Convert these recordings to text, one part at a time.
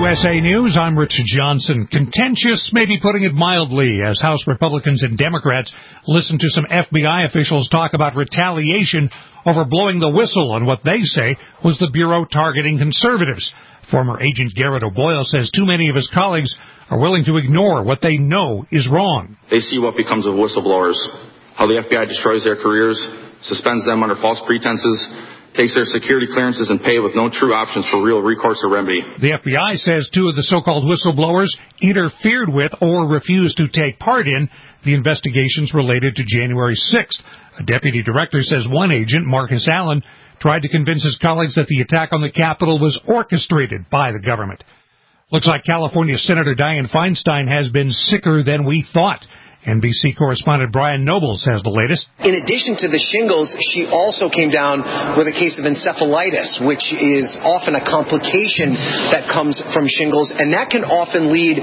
USA News, I'm Rich Johnson. Contentious, maybe putting it mildly, as House Republicans and Democrats listen to some FBI officials talk about retaliation over blowing the whistle on what they say was the Bureau targeting conservatives. Former Agent Garrett O'Boyle says too many of his colleagues are willing to ignore what they know is wrong. They see what becomes of whistleblowers, how the FBI destroys their careers, suspends them under false pretenses, takes their security clearances and pay with no true options for real recourse or remedy. The FBI says two of the so-called whistleblowers interfered with or refused to take part in the investigations related to January 6th. A deputy director says one agent, Marcus Allen, tried to convince his colleagues that the attack on the Capitol was orchestrated by the government. Looks like California Senator Dianne Feinstein has been sicker than we thought. NBC correspondent Brian Nobles has the latest. In addition to the shingles, she also came down with a case of encephalitis, which is often a complication that comes from shingles, and that can often lead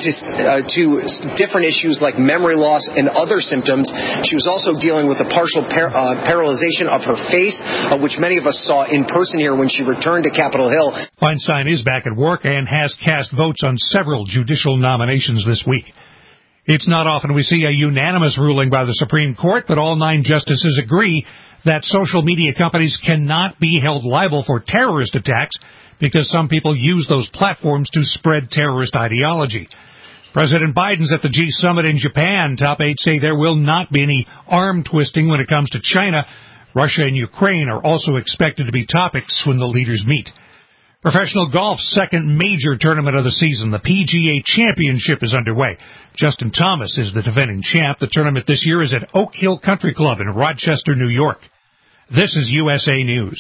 to different issues like memory loss and other symptoms. She was also dealing with a partial paralyzation of her face, which many of us saw in person here when she returned to Capitol Hill. Feinstein is back at work and has cast votes on several judicial nominations this week. It's not often we see a unanimous ruling by the Supreme Court, but all 9 justices agree that social media companies cannot be held liable for terrorist attacks because some people use those platforms to spread terrorist ideology. President Biden's at the G Summit in Japan. Top 8 say there will not be any arm twisting when it comes to China. Russia and Ukraine are also expected to be topics when the leaders meet. Professional golf's second major tournament of the season, the PGA Championship, is underway. Justin Thomas is the defending champ. The tournament this year is at Oak Hill Country Club in Rochester, New York. This is USA News.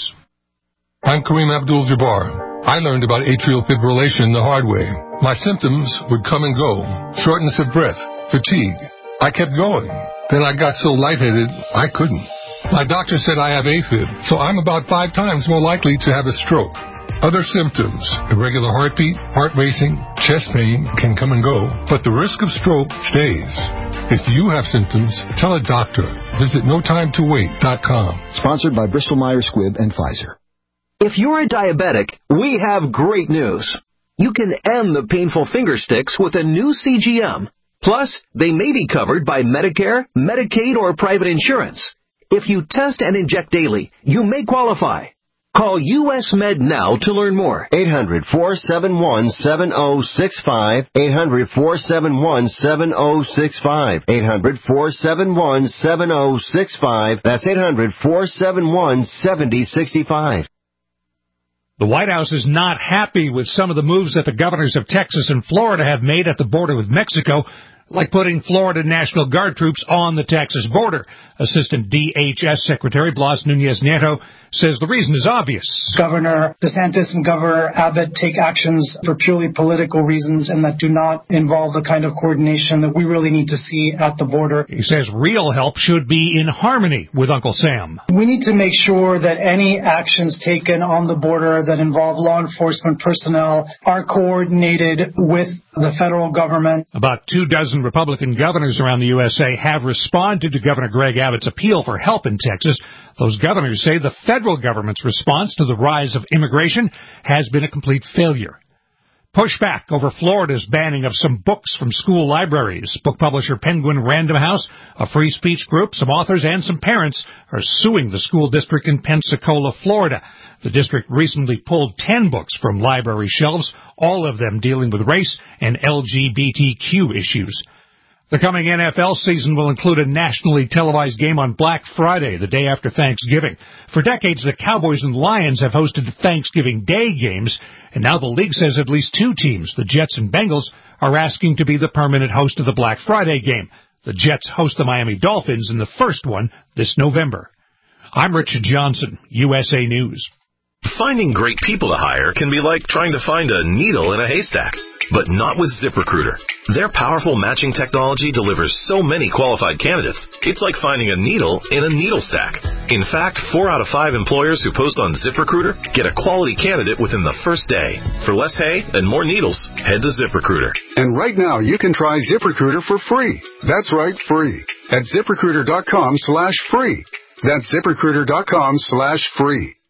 I'm Kareem Abdul-Jabbar. I learned about atrial fibrillation the hard way. My symptoms would come and go. Shortness of breath, fatigue. I kept going. Then I got so lightheaded, I couldn't. My doctor said I have AFib, so I'm about 5 times more likely to have a stroke. Other symptoms, irregular heartbeat, heart racing, chest pain can come and go, but the risk of stroke stays. If you have symptoms, tell a doctor. Visit NoTimeToWait.com. Sponsored by Bristol-Myers Squibb and Pfizer. If you're a diabetic, we have great news. You can end the painful finger sticks with a new CGM. Plus, they may be covered by Medicare, Medicaid, or private insurance. If you test and inject daily, you may qualify. Call U.S. Med now to learn more. 800-471-7065. 800-471-7065. 800-471-7065. That's 800-471-7065. The White House is not happy with some of the moves that the governors of Texas and Florida have made at the border with Mexico, like putting Florida National Guard troops on the Texas border. Assistant DHS Secretary Blas Nunez Nieto says the reason is obvious. Governor DeSantis and Governor Abbott take actions for purely political reasons and that do not involve the kind of coordination that we really need to see at the border. He says real help should be in harmony with Uncle Sam. We need to make sure that any actions taken on the border that involve law enforcement personnel are coordinated with the federal government. About 24 Republican governors around the USA have responded to Governor Greg Abbott's appeal for help in Texas. Those governors say the federal government's response to the rise of immigration has been a complete failure. Pushback over Florida's banning of some books from school libraries. Book publisher Penguin Random House, a free speech group, some authors, and some parents are suing the school district in Pensacola, Florida. The district recently pulled 10 books from library shelves, all of them dealing with race and LGBTQ issues. The coming NFL season will include a nationally televised game on Black Friday, the day after Thanksgiving. For decades, the Cowboys and Lions have hosted Thanksgiving Day games, and now the league says at least 2 teams, the Jets and Bengals, are asking to be the permanent host of the Black Friday game. The Jets host the Miami Dolphins in the first one this November. I'm Richard Johnson, USA News. Finding great people to hire can be like trying to find a needle in a haystack, but not with ZipRecruiter. Their powerful matching technology delivers so many qualified candidates, it's like finding a needle in a needle stack. In fact, 4 out of 5 employers who post on ZipRecruiter get a quality candidate within the first day. For less hay and more needles, head to ZipRecruiter. And right now, you can try ZipRecruiter for free. That's right, free. At ZipRecruiter.com/free. That's ZipRecruiter.com/free.